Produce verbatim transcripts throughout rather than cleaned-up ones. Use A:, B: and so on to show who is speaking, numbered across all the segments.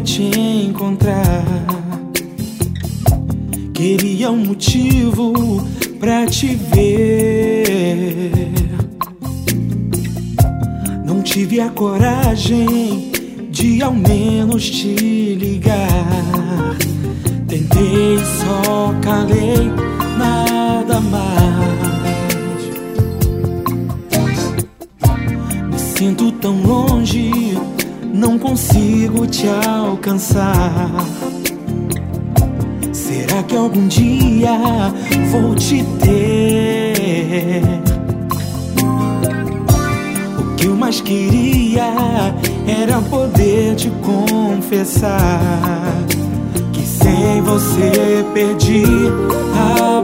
A: te encontrar. Queria um motivo pra te ver. Não tive a coragem de ao menos te ligar. Tentei, só calei, nada mais. Me sinto tão longe, não consigo te alcançar. Será que algum dia vou te ter? O que eu mais queria era poder te confessar que sem você perdi a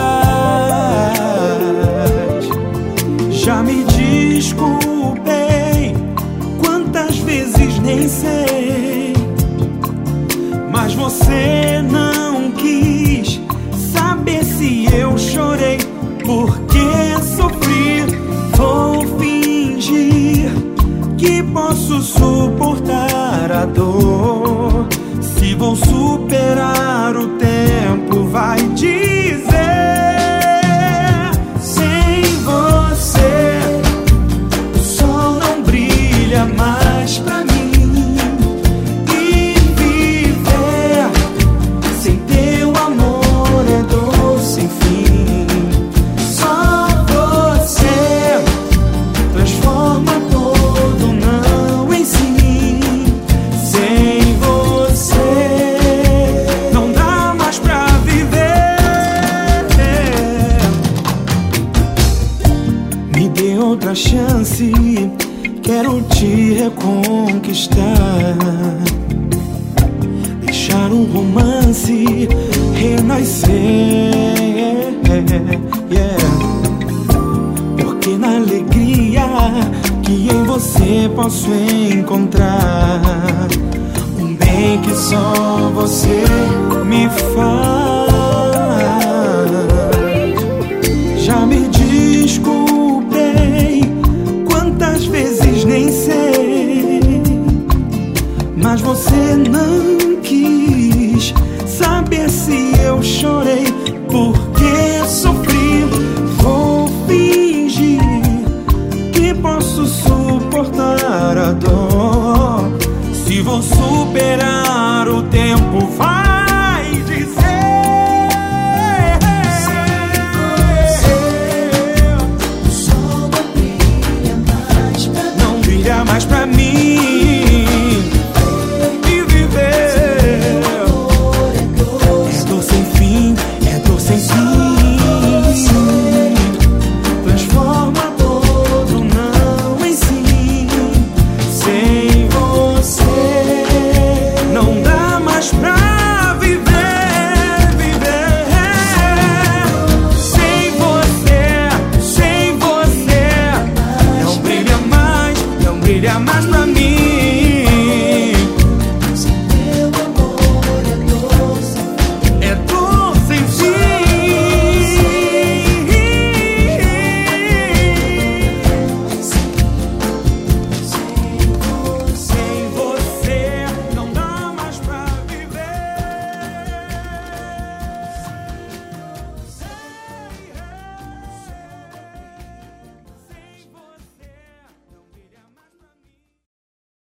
A: paz. Já me desculpei quantas vezes, nem sei, mas você não quis saber se eu chorei, porque sofri. Vou fingir que posso suportar a dor. Se vou superar, o tempo vai dizer. Sem você o sol não brilha mais pra mim. Outra chance, quero te reconquistar, deixar um romance renascer, yeah. Porque na alegria que em você posso encontrar um bem que só você me faz. Já me desculpei quantas vezes, nem sei, mas você não quis